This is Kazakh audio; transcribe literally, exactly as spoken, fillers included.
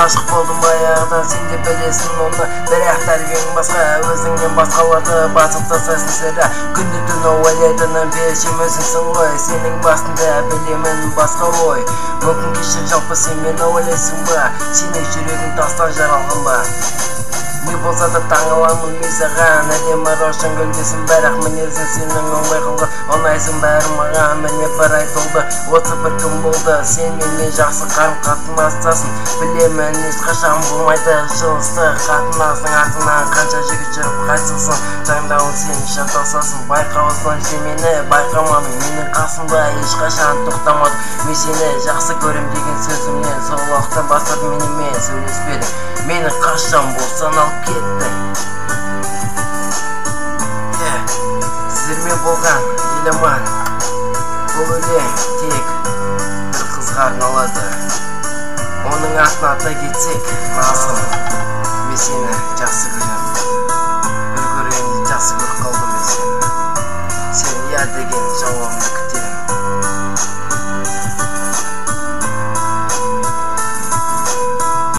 ғашық болдым баяғыдан, сен де білесің оны. Бірақ тәрбиең басқа, өзіңнен басқаларды басып тастайсың сірә. Күнде түні ойлайтыным перішем өзіңсің ғой. Сенің басында білемін басқа ой. Мүмкін кешір жалпы сен мені ойлайсың ба? Сенің жүрегің тастан жаралған ба? Не болса да таң аламын мен саған, әдемі рошын гүлдесің, бірақ мінезің сенің оңбай қалған. Ұнайсың бәрі маған, міне бір ай толды, отыз бір күн болды. Сен менімен жақсы қарым-қатынастасың, білемін ешқашан болмайды жылысты қатынастың артынан. Қанша жігіт жүріп қайтсың, таңдауың сен шатасасың. Байқауыздан сен мені байқамадың, менің қасымда ешқашан тоқтамадың. Мен сені жақсы көрем деген сөзімнен сол уақыттан бастап менімен сөйлеспедің. Мені қашан болсан алып кеттің. Сіздермен болған еламан, бұл өлең тек бір қызға арналады. Оның атын ата кетсек, Назым, мен сені жақсы көрем.